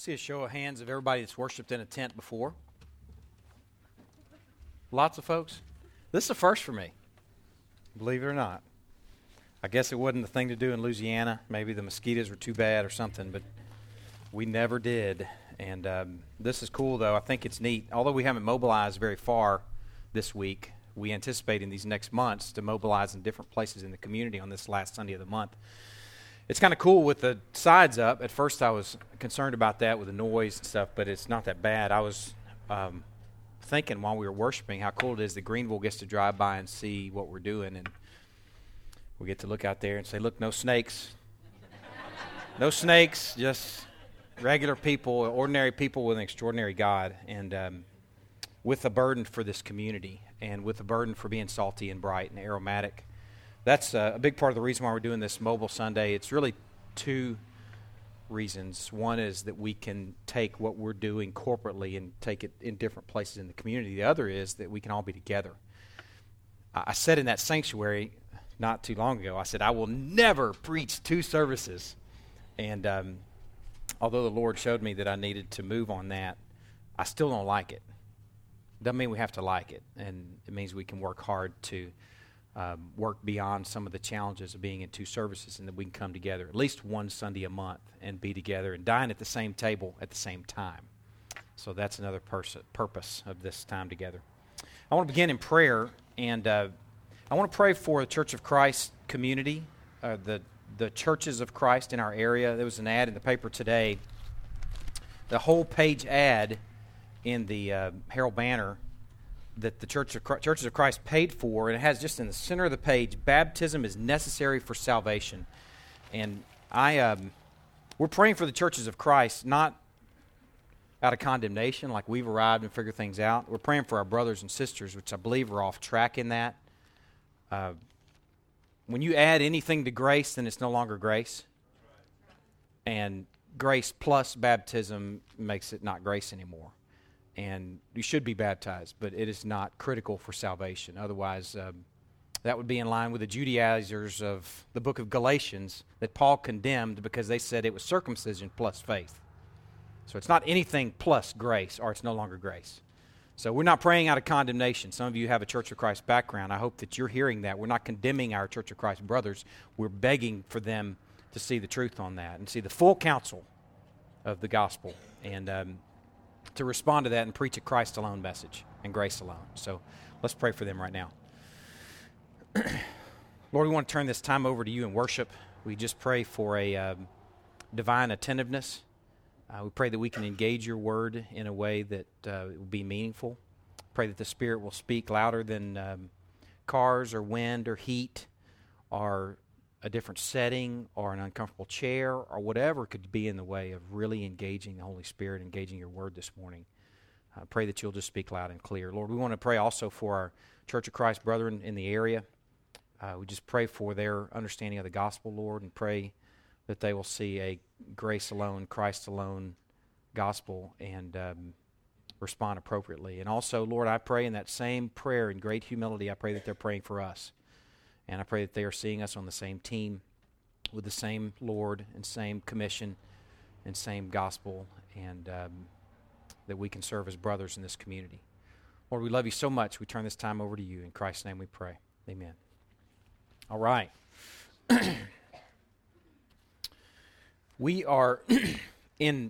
See a show of hands of everybody that's worshiped in a tent before. Lots of folks. This is a first for me, believe it or not. I guess it wasn't the thing to do in Louisiana. Maybe the mosquitoes were too bad or something, but we never did. And this is cool, though. I think it's neat. Although we haven't mobilized very far this week, we anticipate in these next months to mobilize in different places in the community on this last Sunday of the month. It's kind of cool with the sides up. At first I was concerned about that with the noise and stuff, but it's not that bad. I was thinking while we were worshiping how cool it is that Greenville gets to drive by and see what we're doing, and we get to look out there and say, look, no snakes. No snakes, just regular people, ordinary people with an extraordinary God, and with a burden for this community, and with a burden for being salty and bright and aromatic. That's a big part of the reason why we're doing this Mobile Sunday. It's really two reasons. One is that we can take what we're doing corporately and take it in different places in the community. The other is that we can all be together. I said in that sanctuary not too long ago, I said, I will never preach two services. And although the Lord showed me that I needed to move on that, I still don't like it. Doesn't mean we have to like it. And it means we can work hard to work beyond some of the challenges of being in two services, and that we can come together at least one Sunday a month and be together and dine at the same table at the same time. So that's another purpose of this time together. I want to begin in prayer, and I want to pray for the Church of Christ community, the churches of Christ in our area. There was an ad in the paper today, the whole page ad in the Herald Banner that the Churches of Christ paid for, and it has just in the center of the page, baptism is necessary for salvation. And we're praying for the Churches of Christ, not out of condemnation, like we've arrived and figured things out. We're praying for our brothers and sisters, which I believe are off track in that. When you add anything to grace, then it's no longer grace. And grace plus baptism makes it not grace anymore. And you should be baptized, but it is not critical for salvation. Otherwise, that would be in line with the Judaizers of the book of Galatians that Paul condemned because they said it was circumcision plus faith. So it's not anything plus grace, or it's no longer grace. So we're not praying out of condemnation. Some of you have a Church of Christ background. I hope that you're hearing that. We're not condemning our Church of Christ brothers. We're begging for them to see the truth on that and see the full counsel of the gospel, and to respond to that and preach a Christ alone message and grace alone. So let's pray for them right now. Lord, we want to turn this time over to you in worship. We just pray for a divine attentiveness. We pray that we can engage your word in a way that it will be meaningful. Pray that the Spirit will speak louder than cars or wind or heat or a different setting or an uncomfortable chair or whatever could be in the way of really engaging the Holy Spirit, engaging your word this morning. Pray that you'll just speak loud and clear. Lord, we want to pray also for our Church of Christ brethren in the area. We just pray for their understanding of the gospel, Lord, and pray that they will see a grace alone, Christ alone gospel and respond appropriately. And also, Lord, I pray in that same prayer in great humility, I pray that they're praying for us. And I pray that they are seeing us on the same team with the same Lord and same commission and same gospel, and that we can serve as brothers in this community. Lord, we love you so much. We turn this time over to you. In Christ's name we pray. Amen. All right. We are in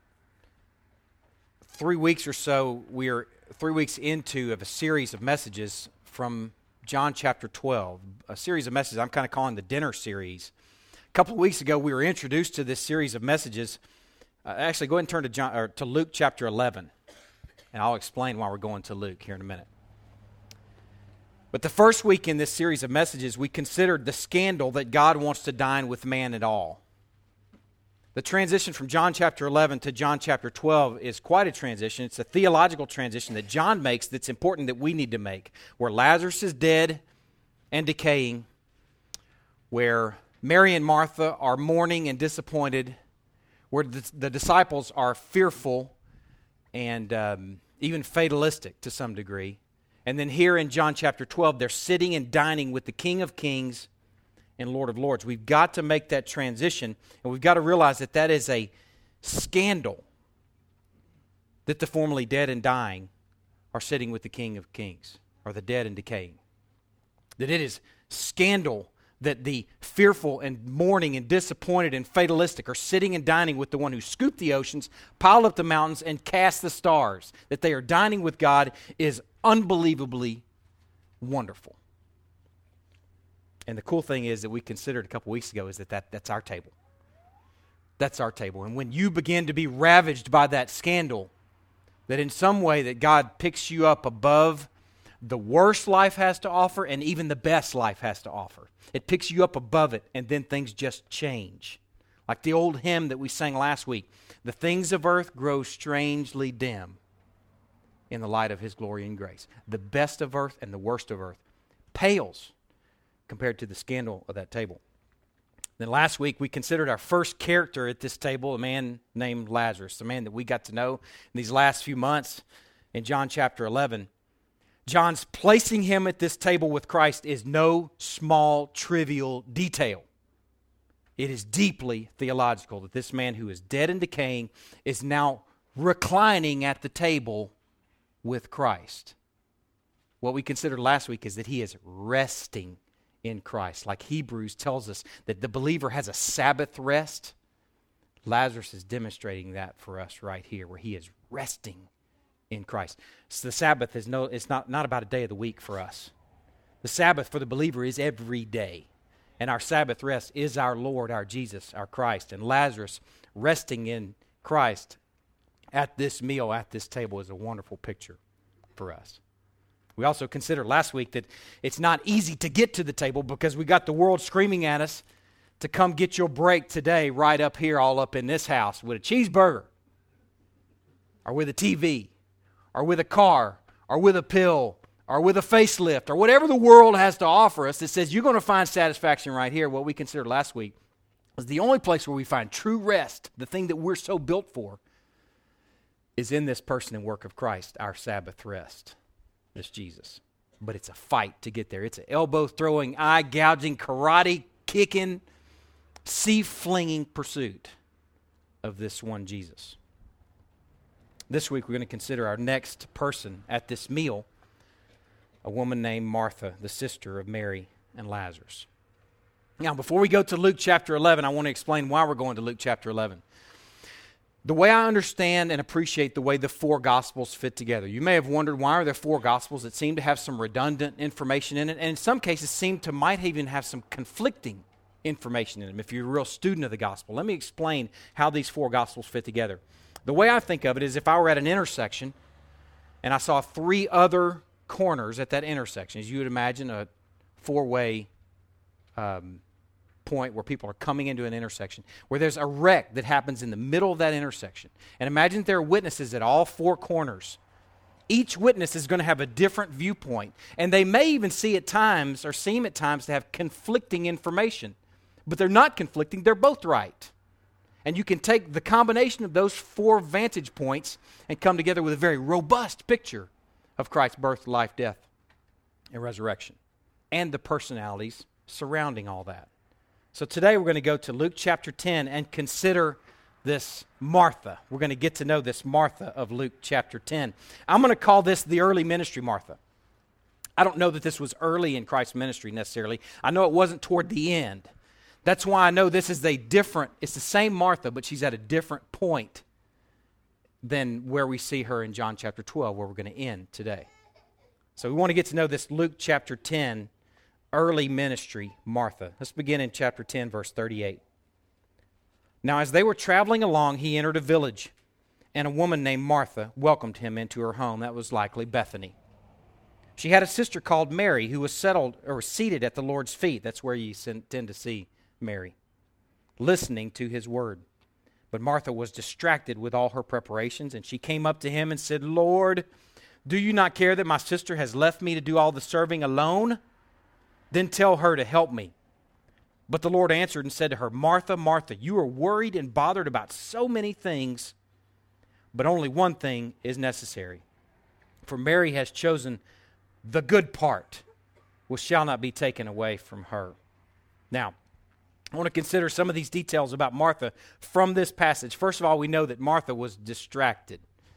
3 weeks or so, we are 3 weeks into a series of messages from John chapter 12, a series of messages I'm kind of calling the dinner series. A couple of weeks ago, we were introduced to this series of messages. Actually, go ahead and turn to Luke chapter 11, and I'll explain why we're going to Luke here in a minute. But the first week in this series of messages, we considered the scandal that God wants to dine with man at all. The transition from John chapter 11 to John chapter 12 is quite a transition. It's a theological transition that John makes that's important that we need to make. Where Lazarus is dead and decaying, where Mary and Martha are mourning and disappointed, where the disciples are fearful and even fatalistic to some degree. And then here in John chapter 12, they're sitting and dining with the King of Kings and Lord of Lords. We've got to make that transition, and we've got to realize that that is a scandal that the formerly dead and dying are sitting with the King of Kings, or the dead and decaying. That it is scandal that the fearful and mourning and disappointed and fatalistic are sitting and dining with the one who scooped the oceans, piled up the mountains, and cast the stars. That they are dining with God is unbelievably wonderful. And the cool thing is that we considered a couple weeks ago is that's our table. That's our table. And when you begin to be ravaged by that scandal, that in some way that God picks you up above the worst life has to offer and even the best life has to offer. It picks you up above it, and then things just change. Like the old hymn that we sang last week, the things of earth grow strangely dim in the light of His glory and grace. The best of earth and the worst of earth pales compared to the scandal of that table. Then last week we considered our first character at this table, a man named Lazarus, the man that we got to know in these last few months in John chapter 11. John's placing him at this table with Christ is no small, trivial detail. It is deeply theological that this man who is dead and decaying is now reclining at the table with Christ. What we considered last week is that he is resting in Christ. Like Hebrews tells us that the believer has a Sabbath rest. Lazarus is demonstrating that for us right here, where he is resting in Christ. So the Sabbath is it's not about a day of the week for us. The Sabbath for the believer is every day. And our Sabbath rest is our Lord, our Jesus, our Christ. And Lazarus resting in Christ at this meal, at this table, is a wonderful picture for us. We also considered last week that it's not easy to get to the table because we got the world screaming at us to come get your break today right up here, all up in this house with a cheeseburger or with a TV or with a car or with a pill or with a facelift or whatever the world has to offer us that says you're going to find satisfaction right here. What we considered last week was the only place where we find true rest, the thing that we're so built for, is in this person and work of Christ, our Sabbath rest. It's Jesus. But it's a fight to get there. It's an elbow-throwing, eye-gouging, karate-kicking, sea-flinging pursuit of this one Jesus. This week we're going to consider our next person at this meal, a woman named Martha, the sister of Mary and Lazarus. Now, before we go to Luke chapter 11, I want to explain why we're going to Luke chapter 11. The way I understand and appreciate the way the four Gospels fit together. You may have wondered, why are there four Gospels that seem to have some redundant information in it, and in some cases might even have some conflicting information in them if you're a real student of the Gospel. Let me explain how these four Gospels fit together. The way I think of it is if I were at an intersection and I saw three other corners at that intersection, as you would imagine a four-way point where people are coming into an intersection, where there's a wreck that happens in the middle of that intersection. And imagine there are witnesses at all four corners. Each witness is going to have a different viewpoint, and they may even see at times or seem at times to have conflicting information. But they're not conflicting, they're both right. And you can take the combination of those four vantage points and come together with a very robust picture of Christ's birth, life, death, and resurrection, and the personalities surrounding all that. So today we're going to go to Luke chapter 10 and consider this Martha. We're going to get to know this Martha of Luke chapter 10. I'm going to call this the early ministry Martha. I don't know that this was early in Christ's ministry necessarily. I know it wasn't toward the end. That's why I know this is it's the same Martha, but she's at a different point than where we see her in John chapter 12, where we're going to end today. So we want to get to know this Luke chapter 10 early ministry Martha. Let's begin in chapter 10, verse 38. Now, as they were traveling along, he entered a village, and a woman named Martha welcomed him into her home. That was likely Bethany. She had a sister called Mary who was seated at the Lord's feet. That's where you tend to see Mary, listening to his word. But Martha was distracted with all her preparations, and she came up to him and said, "Lord, do you not care that my sister has left me to do all the serving alone? Then tell her to help me." But the Lord answered and said to her, "Martha, Martha, you are worried and bothered about so many things, but only one thing is necessary. For Mary has chosen the good part, which shall not be taken away from her." Now, I want to consider some of these details about Martha from this passage. First of all, we know that Martha was distracted.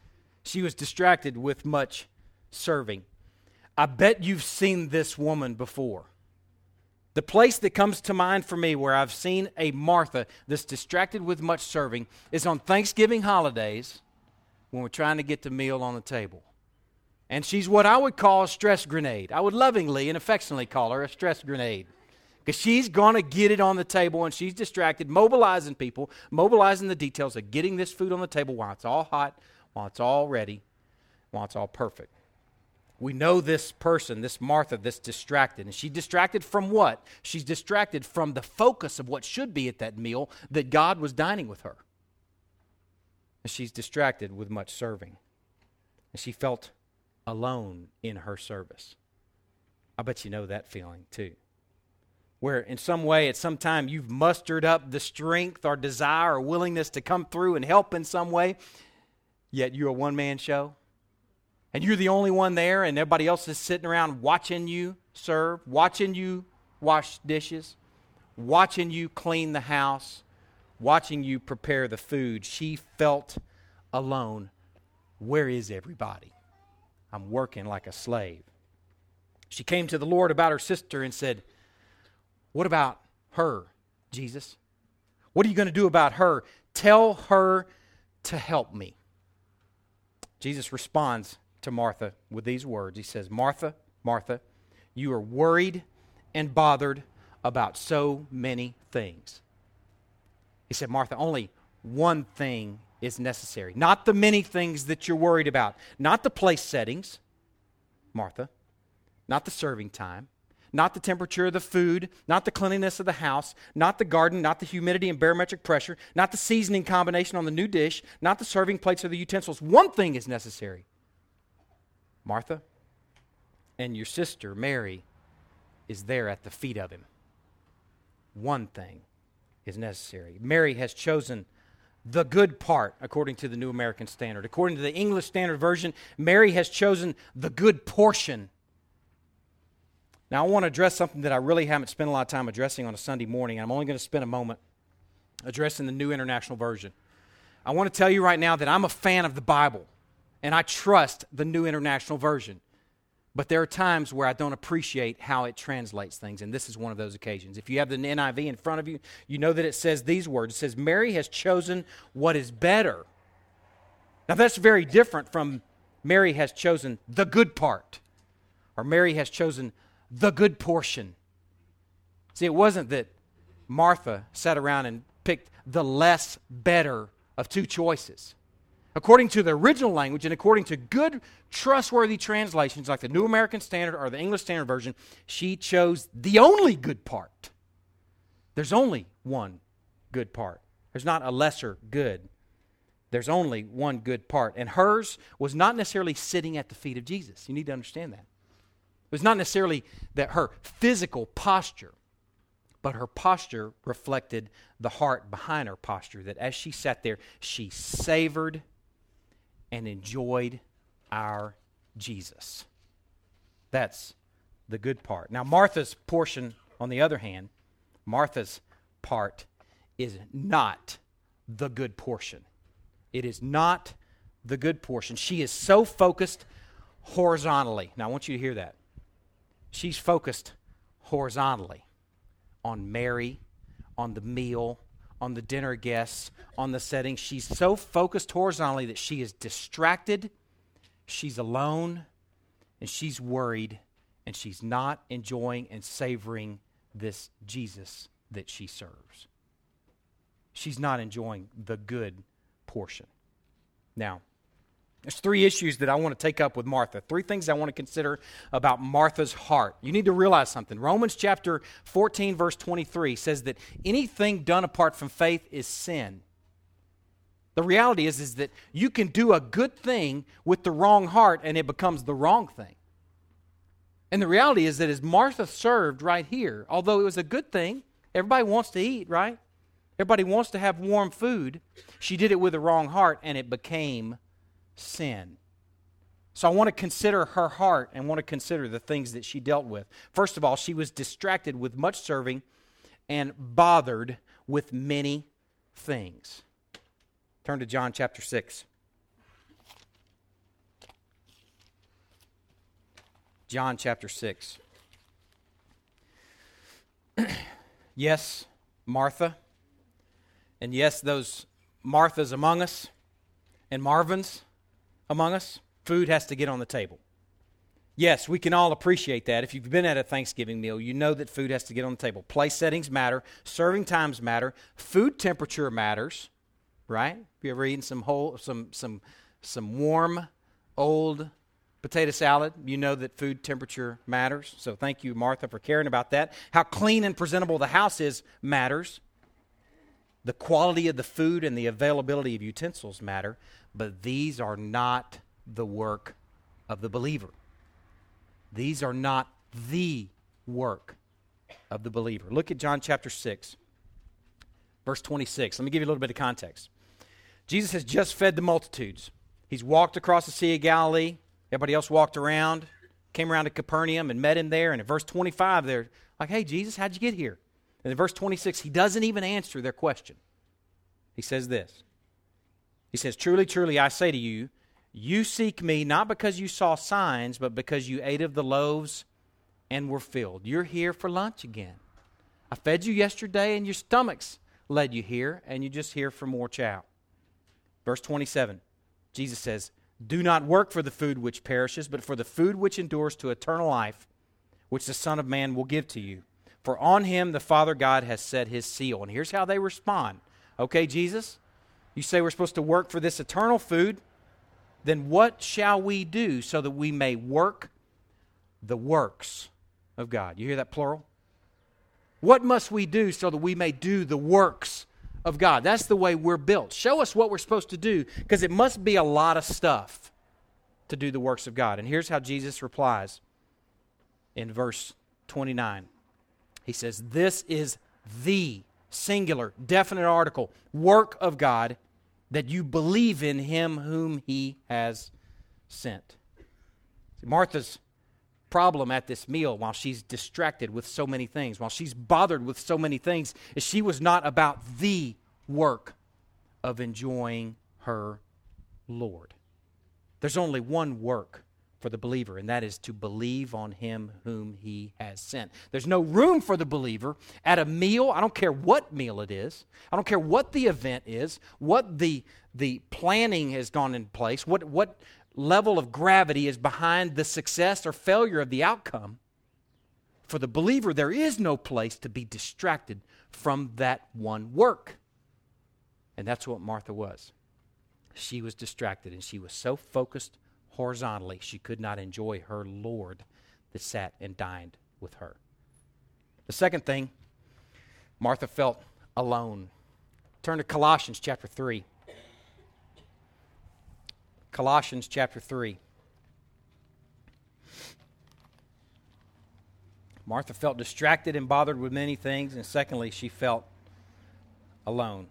She was distracted with much serving. I bet you've seen this woman before. The place that comes to mind for me where I've seen a Martha that's distracted with much serving is on Thanksgiving holidays when we're trying to get the meal on the table. And she's what I would call a stress grenade. I would lovingly and affectionately call her a stress grenade. Because she's going to get it on the table and she's distracted, mobilizing people, mobilizing the details of getting this food on the table while it's all hot, while it's all ready, while it's all perfect. We know this person, this Martha, that's distracted. And she's distracted from what? She's distracted from the focus of what should be at that meal, that God was dining with her. And she's distracted with much serving. And she felt alone in her service. I bet you know that feeling too. Where in some way, at some time, you've mustered up the strength or desire or willingness to come through and help in some way, yet you're a one-man show. And you're the only one there, and everybody else is sitting around watching you serve, watching you wash dishes, watching you clean the house, watching you prepare the food. She felt alone. Where is everybody? I'm working like a slave. She came to the Lord about her sister and said, "What about her, Jesus? What are you going to do about her? Tell her to help me." Jesus responds to Martha with these words. He says, "Martha, Martha, you are worried and bothered about so many things." He said, "Martha, only one thing is necessary. Not the many things that you're worried about. Not the place settings, Martha. Not the serving time. Not the temperature of the food, not the cleanliness of the house, not the garden, not the humidity and barometric pressure, not the seasoning combination on the new dish, not the serving plates or the utensils. One thing is necessary. Martha, and your sister Mary is there at the feet of him. One thing is necessary. Mary has chosen the good part, according to the New American Standard. According to the English Standard Version, Mary has chosen the good portion. Now, I want to address something that I really haven't spent a lot of time addressing on a Sunday morning. I'm only going to spend a moment addressing the New International Version. I want to tell you right now that I'm a fan of the Bible, and I trust the New International Version. But there are times where I don't appreciate how it translates things, and this is one of those occasions. If you have the NIV in front of you, you know that it says these words. It says, "Mary has chosen what is better." Now, that's very different from Mary has chosen the good part, or Mary has chosen the good portion. See, it wasn't that Martha sat around and picked the less better of two choices. According to the original language and according to good, trustworthy translations like the New American Standard or the English Standard Version, she chose the only good part. There's only one good part. There's not a lesser good. There's only one good part. And hers was not necessarily sitting at the feet of Jesus. You need to understand that. It was not necessarily that her physical posture, but her posture reflected the heart behind her posture, that as she sat there, she savored and enjoyed our Jesus. That's the good part. Now, Martha's portion, on the other hand, Martha's part is not the good portion. It is not the good portion. She is so focused horizontally. Now, I want you to hear that. She's focused horizontally on Mary, on the meal, on the dinner guests, on the setting. She's so focused horizontally that she is distracted, she's alone, and she's worried, and she's not enjoying and savoring this Jesus that she serves. She's not enjoying the good portion. Now, there's three issues that I want to take up with Martha. Three things I want to consider about Martha's heart. You need to realize something. Romans chapter 14, verse 23 says that anything done apart from faith is sin. The reality is that you can do a good thing with the wrong heart and it becomes the wrong thing. And the reality is that as Martha served right here, although it was a good thing, everybody wants to eat, right? Everybody wants to have warm food. She did it with the wrong heart and it became sin. So I want to consider her heart and want to consider the things that she dealt with. First of all, she was distracted with much serving and bothered with many things. Turn to John chapter 6. John chapter 6. Yes, Martha. And yes, those Marthas among us and Marvins among us, food has to get on the table. Yes, we can all appreciate that. If you've been at a Thanksgiving meal, you know that food has to get on the table. Place settings matter. Serving times matter. Food temperature matters, right? If you ever eaten some warm, old potato salad, you know that food temperature matters. So thank you, Martha, for caring about that. How clean and presentable the house is matters. The quality of the food and the availability of utensils matter, but these are not the work of the believer. These are not the work of the believer. Look at John chapter 6, verse 26. Let me give you a little bit of context. Jesus has just fed the multitudes. He's walked across the Sea of Galilee. Everybody else walked around, came around to Capernaum and met him there. And in verse 25, they're like, hey, Jesus, how'd you get here? And in verse 26, he doesn't even answer their question. He says this. He says, truly, truly, I say to you, you seek me not because you saw signs, but because you ate of the loaves and were filled. You're here for lunch again. I fed you yesterday and your stomachs led you here, and you're just here for more chow. Verse 27, Jesus says, do not work for the food which perishes, but for the food which endures to eternal life, which the Son of Man will give to you. For on him the Father God has set his seal. And here's how they respond. Okay, Jesus, you say we're supposed to work for this eternal food. Then what shall we do so that we may work the works of God? You hear that plural? What must we do so that we may do the works of God? That's the way we're built. Show us what we're supposed to do, because it must be a lot of stuff to do the works of God. And here's how Jesus replies in verse 29. He says, this is the singular, definite article, work of God, that you believe in him whom he has sent. See, Martha's problem at this meal, while she's distracted with so many things, while she's bothered with so many things, is she was not about the work of enjoying her Lord. There's only one work for the believer, and that is to believe on him whom he has sent. There's no room for the believer at a meal. I don't care what meal it is. I don't care what the event is, what the planning has gone in place, what level of gravity is behind the success or failure of the outcome. For the believer, there is no place to be distracted from that one work. And that's what Martha was. She was distracted, and she was so focused horizontally, she could not enjoy her Lord that sat and dined with her. The second thing, Martha felt alone. Turn to Colossians chapter 3. Colossians chapter 3. Martha felt distracted and bothered with many things, and secondly, she felt alone.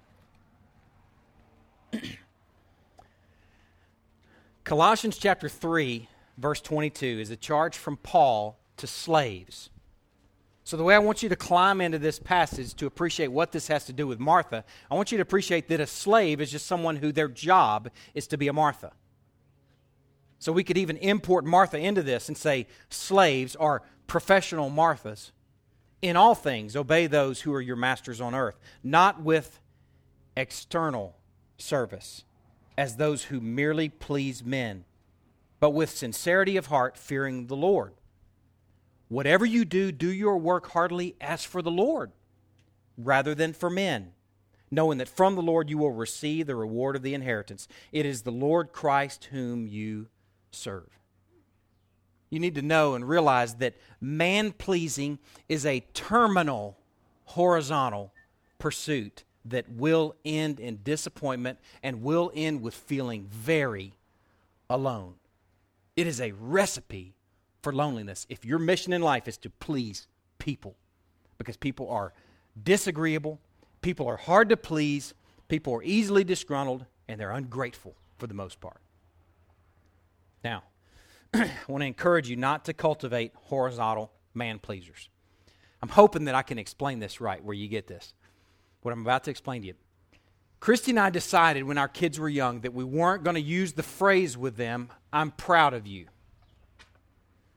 Colossians chapter 3, verse 22 is a charge from Paul to slaves. So the way I want you to climb into this passage to appreciate what this has to do with Martha, I want you to appreciate that a slave is just someone who their job is to be a Martha. So we could even import Martha into this and say slaves are professional Marthas. In all things, obey those who are your masters on earth, not with external service, as those who merely please men, but with sincerity of heart, fearing the Lord. Whatever you do, do your work heartily as for the Lord, rather than for men, knowing that from the Lord you will receive the reward of the inheritance. It is the Lord Christ whom you serve. You need to know and realize that man-pleasing is a terminal, horizontal pursuit that will end in disappointment and will end with feeling very alone. It is a recipe for loneliness if your mission in life is to please people, because people are disagreeable, people are hard to please, people are easily disgruntled, and they're ungrateful for the most part. Now, I want to encourage you not to cultivate horizontal man-pleasers. I'm hoping that I can explain this right where you get this. What I'm about to explain to you. Christy and I decided when our kids were young that we weren't going to use the phrase with them, I'm proud of you.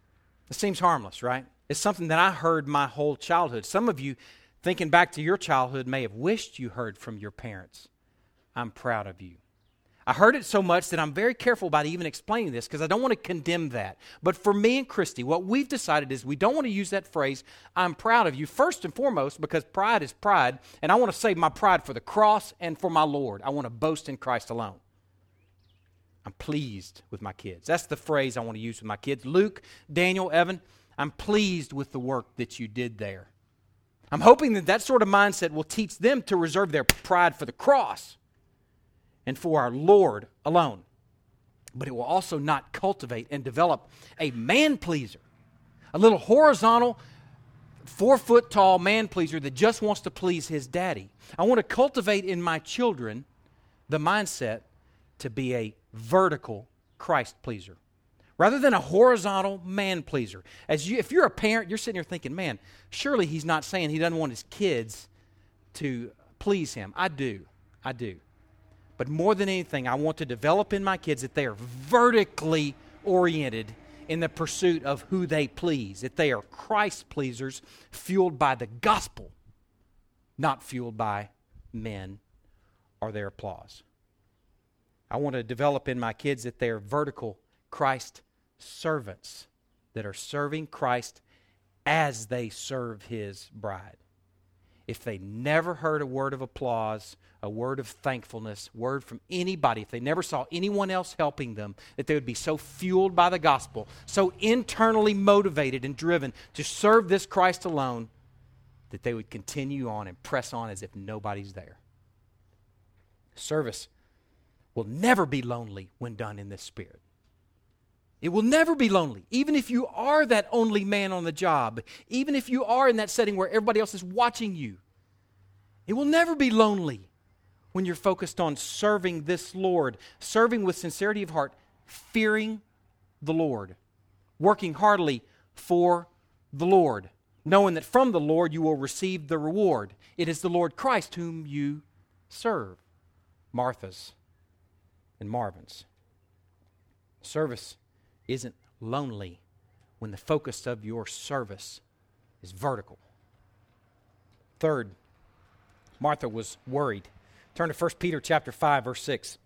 It seems harmless, right? It's something that I heard my whole childhood. Some of you, thinking back to your childhood, may have wished you heard from your parents. I'm proud of you. I heard it so much that I'm very careful about even explaining this because I don't want to condemn that. But for me and Christy, what we've decided is we don't want to use that phrase, I'm proud of you, first and foremost because pride is pride, and I want to save my pride for the cross and for my Lord. I want to boast in Christ alone. I'm pleased with my kids. That's the phrase I want to use with my kids. Luke, Daniel, Evan, I'm pleased with the work that you did there. I'm hoping that that sort of mindset will teach them to reserve their pride for the cross and for our Lord alone. But it will also not cultivate and develop a man-pleaser, a little horizontal, 4-foot-tall man-pleaser that just wants to please his daddy. I want to cultivate in my children the mindset to be a vertical Christ-pleaser rather than a horizontal man-pleaser. If you're a parent, you're sitting here thinking, man, surely he's not saying he doesn't want his kids to please him. I do. But more than anything, I want to develop in my kids that they are vertically oriented in the pursuit of who they please, that they are Christ pleasers fueled by the gospel, not fueled by men or their applause. I want to develop in my kids that they are vertical Christ servants that are serving Christ as they serve his bride. If they never heard a word of applause, a word of thankfulness, word from anybody, if they never saw anyone else helping them, that they would be so fueled by the gospel, so internally motivated and driven to serve this Christ alone, that they would continue on and press on as if nobody's there. Service will never be lonely when done in this spirit. It will never be lonely, even if you are that only man on the job, even if you are in that setting where everybody else is watching you. It will never be lonely when you're focused on serving this Lord, serving with sincerity of heart, fearing the Lord, working heartily for the Lord, knowing that from the Lord you will receive the reward. It is the Lord Christ whom you serve. Martha's and Marvin's. Service isn't lonely when the focus of your service is vertical. Third, Martha was worried. Turn to 1 Peter chapter 5, verse 6.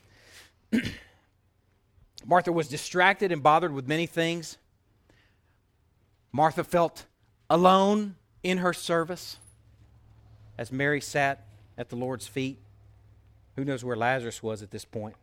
Martha was distracted and bothered with many things. Martha felt alone in her service as Mary sat at the Lord's feet. Who knows where Lazarus was at this point?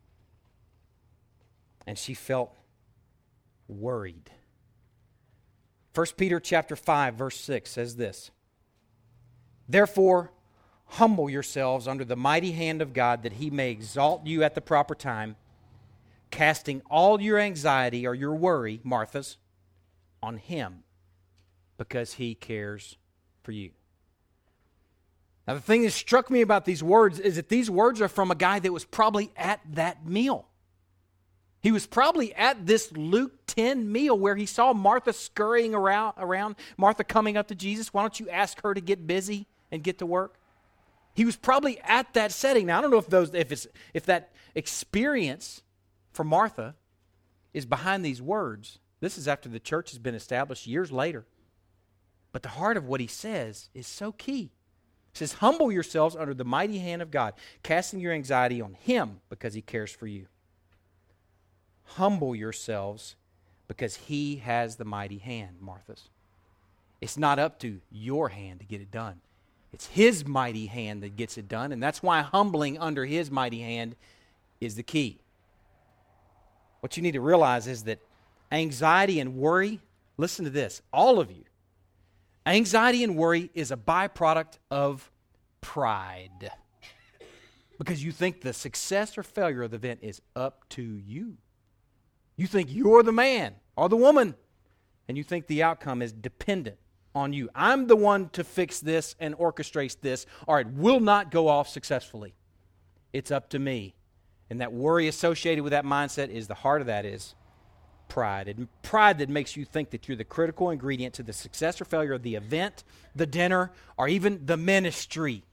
And she felt worried. 1 Peter chapter 5, verse 6 says this: Therefore, humble yourselves under the mighty hand of God, that he may exalt you at the proper time, casting all your anxiety or your worry, Martha's, on him, because he cares for you. Now, the thing that struck me about these words is that these words are from a guy that was probably at that meal. He was probably at this Luke 10 meal where he saw Martha scurrying around, Martha coming up to Jesus. Why don't you ask her to get busy and get to work? He was probably at that setting. Now, I don't know if that experience for Martha is behind these words. This is after the church has been established years later. But the heart of what he says is so key. It says, humble yourselves under the mighty hand of God, casting your anxiety on him because he cares for you. Humble yourselves because he has the mighty hand, Martha's. It's not up to your hand to get it done. It's his mighty hand that gets it done, and that's why humbling under his mighty hand is the key. What you need to realize is that anxiety and worry, listen to this, all of you, anxiety and worry is a byproduct of pride. Because you think the success or failure of the event is up to you. You think you're the man or the woman, and you think the outcome is dependent on you. I'm the one to fix this and orchestrate this, or it will not go off successfully. It's up to me. And that worry associated with that mindset is the heart of that is pride. And pride that makes you think that you're the critical ingredient to the success or failure of the event, the dinner, or even the ministry.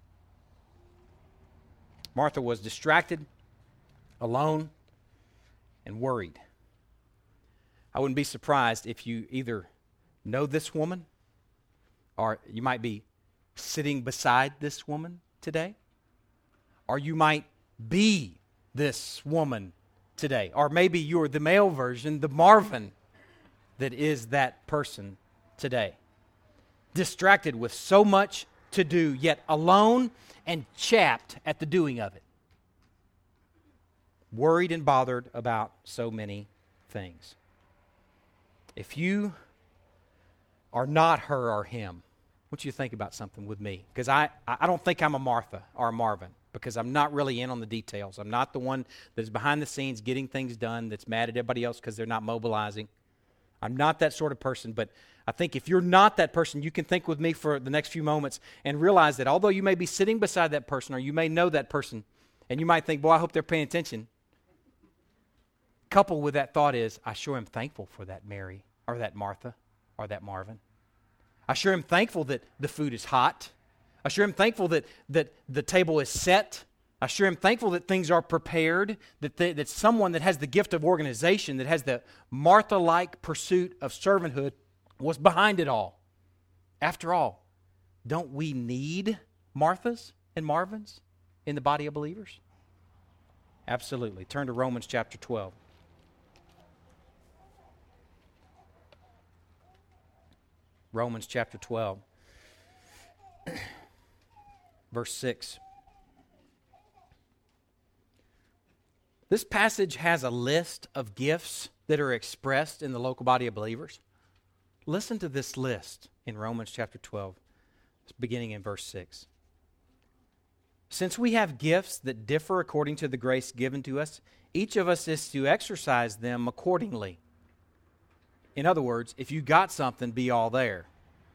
Martha was distracted, alone, and worried. I wouldn't be surprised if you either know this woman or you might be sitting beside this woman today, or you might be this woman today, or maybe you're the male version, the Marvin that is that person today. Distracted with so much to do, yet alone and chapped at the doing of it. Worried and bothered about so many things. If you are not her or him, I want you to think about something with me. Because I don't think I'm a Martha or a Marvin, because I'm not really in on the details. I'm not the one that's behind the scenes getting things done, that's mad at everybody else because they're not mobilizing. I'm not that sort of person, but I think if you're not that person, you can think with me for the next few moments and realize that although you may be sitting beside that person or you may know that person, and you might think, boy, I hope they're paying attention. Coupled with that thought is, I sure am thankful for that Mary or that Martha or that Marvin. I sure am thankful that the food is hot. I sure am thankful that the table is set. I sure am thankful that things are prepared, that someone that has the gift of organization, that has the Martha-like pursuit of servanthood was behind it all. After all, don't we need Marthas and Marvins in the body of believers? Absolutely. Turn to Romans chapter 12. Romans chapter 12, verse 6. This passage has a list of gifts that are expressed in the local body of believers. Listen to this list in Romans chapter 12, beginning in verse 6. Since we have gifts that differ according to the grace given to us, each of us is to exercise them accordingly. In other words, if you got something, be all there.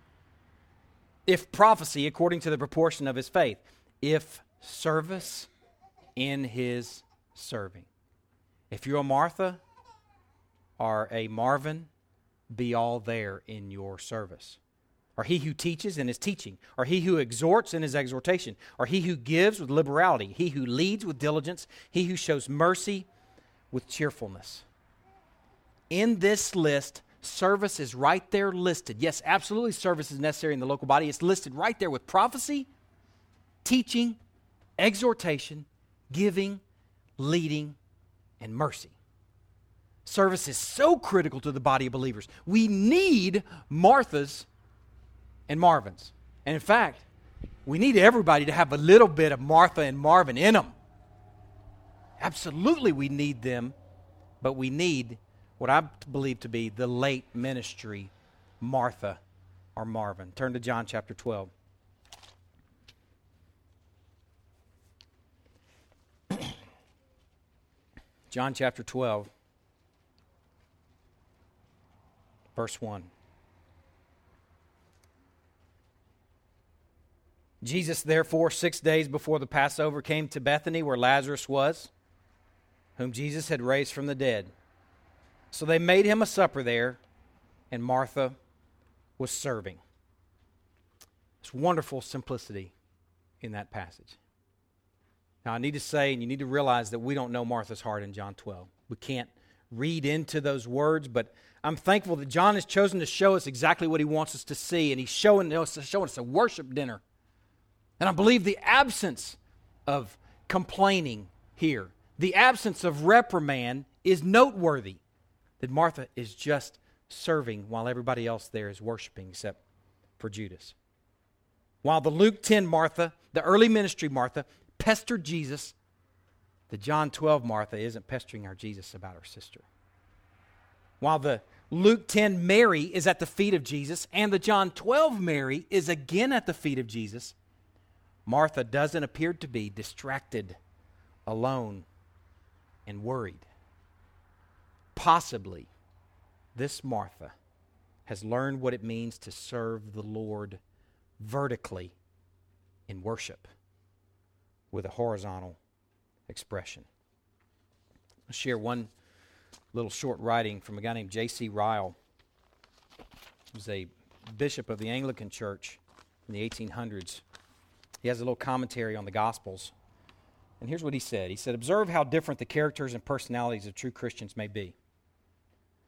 If prophecy, according to the proportion of his faith. If service, in his serving. If you're a Martha or a Marvin, be all there in your service. Or he who teaches in his teaching, or he who exhorts in his exhortation, or he who gives with liberality, he who leads with diligence, he who shows mercy with cheerfulness. In this list, service is right there listed. Yes, absolutely service is necessary in the local body. It's listed right there with prophecy, teaching, exhortation, giving, leading, and mercy. Service is so critical to the body of believers. We need Marthas and Marvins. And in fact, we need everybody to have a little bit of Martha and Marvin in them. Absolutely we need them, but we need what I believe to be the late ministry Martha or Marvin. Turn to John chapter 12. John chapter 12, verse 1. Jesus, therefore, 6 days before the Passover, came to Bethany where Lazarus was, whom Jesus had raised from the dead. So they made him a supper there, and Martha was serving. There's wonderful simplicity in that passage. Now, I need to say, and you need to realize that we don't know Martha's heart in John 12. We can't read into those words, but I'm thankful that John has chosen to show us exactly what he wants us to see, and he's showing us a worship dinner. And I believe the absence of complaining here, the absence of reprimand is noteworthy. That Martha is just serving while everybody else there is worshiping except for Judas. While the Luke 10 Martha, the early ministry Martha, pestered Jesus, the John 12 Martha isn't pestering our Jesus about her sister. While the Luke 10 Mary is at the feet of Jesus and the John 12 Mary is again at the feet of Jesus, Martha doesn't appear to be distracted, alone, and worried. Possibly, this Martha has learned what it means to serve the Lord vertically in worship with a horizontal expression. I'll share one little short writing from a guy named J.C. Ryle. He was a bishop of the Anglican Church in the 1800s. He has a little commentary on the Gospels. And here's what he said. He said, observe how different the characters and personalities of true Christians may be.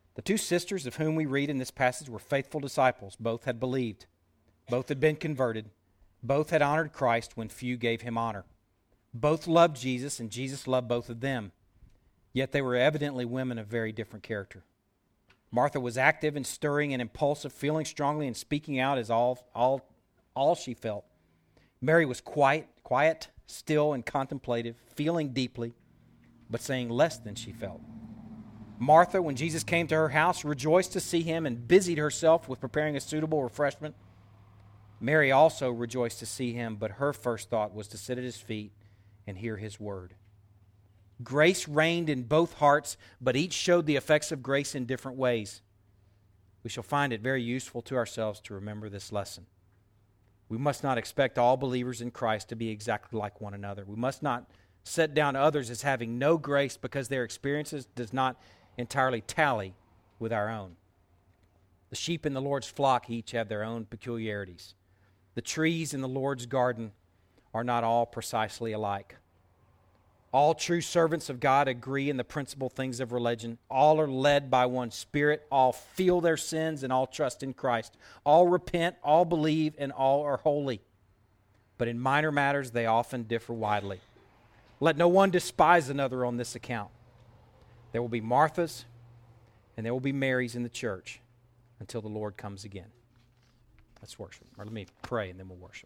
The two sisters of whom we read in this passage were faithful disciples. Both had believed. Both had been converted. Both had honored Christ when few gave him honor. Both loved Jesus, and Jesus loved both of them. Yet they were evidently women of very different character. Martha was active and stirring and impulsive, feeling strongly and speaking out as all she felt. Mary was quiet, still, and contemplative, feeling deeply, but saying less than she felt. Martha, when Jesus came to her house, rejoiced to see him and busied herself with preparing a suitable refreshment. Mary also rejoiced to see him, but her first thought was to sit at his feet and hear his word. Grace reigned in both hearts, but each showed the effects of grace in different ways. We shall find it very useful to ourselves to remember this lesson. We must not expect all believers in Christ to be exactly like one another. We must not set down others as having no grace because their experiences does not entirely tally with our own. The sheep in the Lord's flock each have their own peculiarities. The trees in the Lord's garden are not all precisely alike. All true servants of God agree in the principal things of religion. All are led by one Spirit. All feel their sins and all trust in Christ. All repent, all believe, and all are holy. But in minor matters, they often differ widely. Let no one despise another on this account. There will be Marthas and there will be Marys in the church until the Lord comes again. Let's worship. Or let me pray and then we'll worship.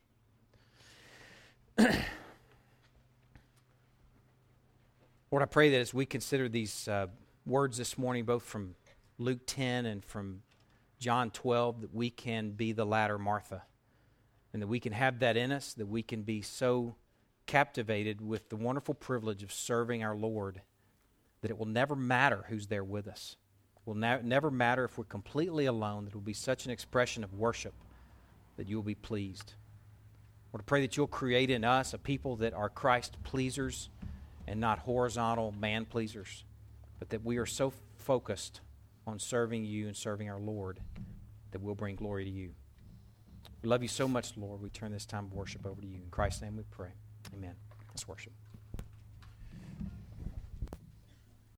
Lord, I pray that as we consider these words this morning, both from Luke 10 and from John 12, that we can be the latter Martha, and that we can have that in us, that we can be so captivated with the wonderful privilege of serving our Lord that it will never matter who's there with us. It will never matter if we're completely alone, that it will be such an expression of worship that you will be pleased. Lord, I pray that you'll create in us a people that are Christ pleasers and not horizontal man pleasers, but that we are so focused on serving you and serving our Lord that we'll bring glory to you. We love you so much, Lord. We turn this time of worship over to you. In Christ's name we pray. Amen. Let's worship.